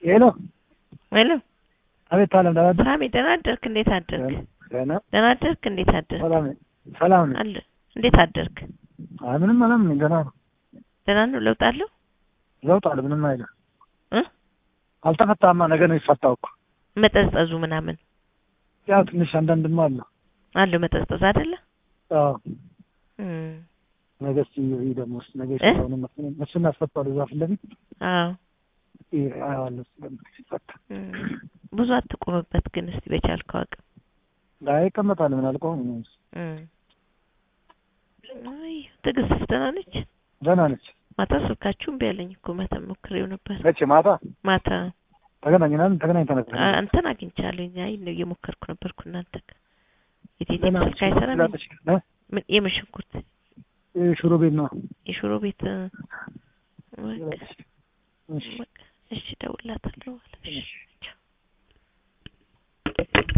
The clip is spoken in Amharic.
ሄሎ ሄሎ አቤት አለም ዳዳ ሳሚ ደህና አደርክ እንዴት አደርክ ደህና አደርክ እንዴት አደርክ ሰላም አለ እንዴት አደርክ ምንም አላም ደህና ነው ለውጥ አለው ምንም አይደለም አልተፈታማ ነገር ነው ይፈታው እኮ መጠዝጠዙ ምናምን ያው ትንሽ አንዳንድማ አለ መጠዝጠዝ አይደለ አዎ ነገስ ይደሞስ ነገስ ነው መስና አስፈታው ዛፍ ለምን አዎ አለስ ለምትፈታ ብዙ አትቆምበት ግን እስቲ በቻልከው አቅም ላይ ከመጣለ ምን አልቆም አይ ትግስት ደህና ነች ማታ ስልካችሁን ቢያለኝ እኮ ማታ ሞክሬው ነበር ማታ ተገናኝተን አንተን አግኝቻለሁ አይ ነው እየሞከርኩ ነበርኩ እናንተ የቴቴ ስልክ አይሰራም ምን የምሽኩት ሽሮ ቤት ነው የሽሮ ቤት እሺ ደውላታለሁ